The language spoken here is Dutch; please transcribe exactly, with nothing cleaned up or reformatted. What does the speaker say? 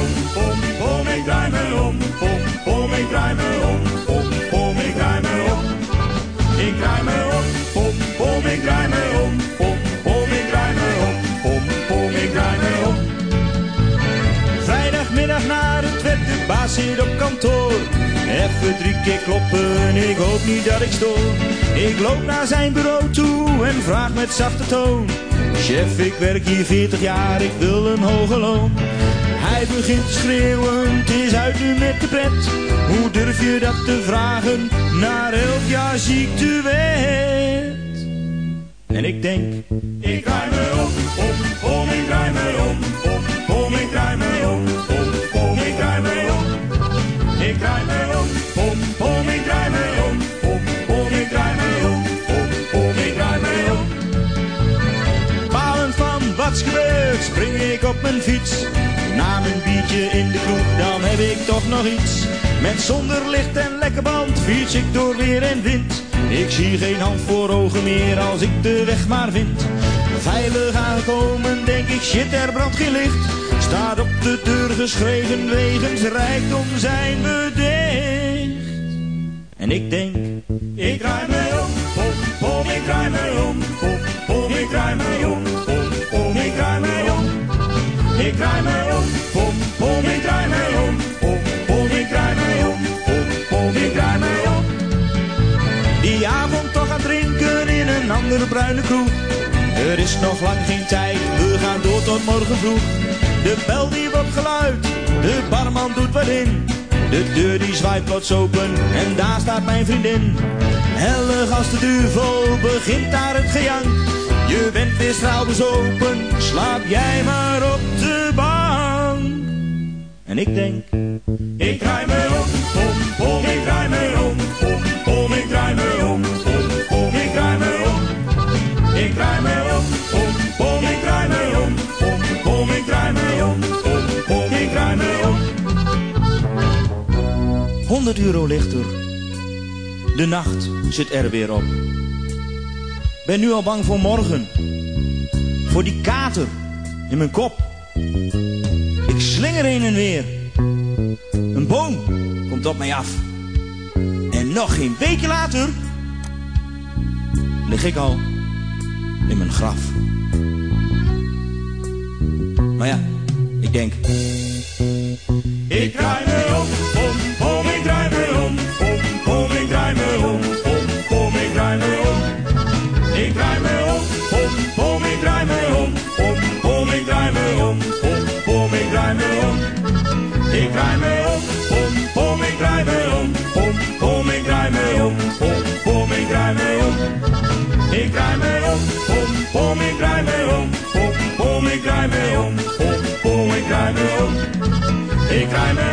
om, pom, pom, ik draai me om, pom, pom, ik draai me om, pom, pom, ik draai me om. Ik draai me om, pom, pom, ik draai me om, pom, pom, ik draai me om, pom, pom, ik draai me om. Vrijdagmiddag na het werk, de baas zit op kantoor. Even drie keer kloppen, ik hoop niet dat ik stoor. Ik loop naar zijn bureau toe en vraag met zachte toon. Chef, ik werk hier veertig jaar, ik wil een hoger loon. Hij begint te schreeuwen, het is uit nu met de pret. Hoe durf je dat te vragen, na elf jaar ziektewet? En ik denk, ik draai me om, om, om, ik draai me om, om, om, ik draai me om, om, om, ik draai me om. Ik draai me om, om, om, ik draai me om, om, om, ik draai me om, om, om, ik draai me om. Palend van wat's gebeurd, spring ik op mijn fiets. Na mijn biertje in de kroeg, dan heb ik toch nog iets. Met zonder licht en lekker band, fiets ik door weer en wind. Ik zie geen hand voor ogen meer als ik de weg maar vind. Veilig aangekomen, denk ik, shit, er brandt geen licht. Staat op de deur geschreven, wegens rijkdom zijn we dicht. En ik denk, ik draai me om, pom, pom, ik draai me om, pom, pom, ik draai me om, pom, pom, ik draai me om. Ik draai me om, pom, pom, ik draai me om, pom, pom, ik draai me om, pom, pom, ik draai me om. Die avond toch gaan drinken in een andere bruine kroeg. Er is nog lang geen tijd, we gaan door tot morgen vroeg. De bel die wordt geluid, de barman doet wat in. De deur die zwaait plots open en daar staat mijn vriendin. Hellig als de duivel begint daar het gejank. Je bent weer straalbezopen, slaap jij maar op de bank. En ik denk, ik draai me om, pom, pom, ik draai me om, pom, pom, ik draai me om, pom, pom, ik draai me om. Ik draai me om, pom, pom, ik draai me om, pom, pom, ik draai me om, pom, pom, ik draai me om. honderd euro ligt er, de nacht zit er weer op. Ben nu al bang voor morgen, voor die kater in mijn kop. Ik slinger heen en weer, een boom komt op mij af. En nog geen weken later lig ik al in mijn graf. Maar ja, ik denk, ik draai me om, pom, pom, ik draai me om, pom, pom, ik draai me om, pom, pom, ik draai me om. Ik draai me om, pom, pom, ik draai me om, pom, pom, ik draai me om, pom, pom, ik draai me om. Ik draai me om, pom, pom, ik draai me om, pom, pom, ik draai me om, pom, pom, ik draai me om. Ik draai me om, pom, pom, ik draai me om, pom, pom, ik draai me om, pom, pom, ik draai me om. Ik draai me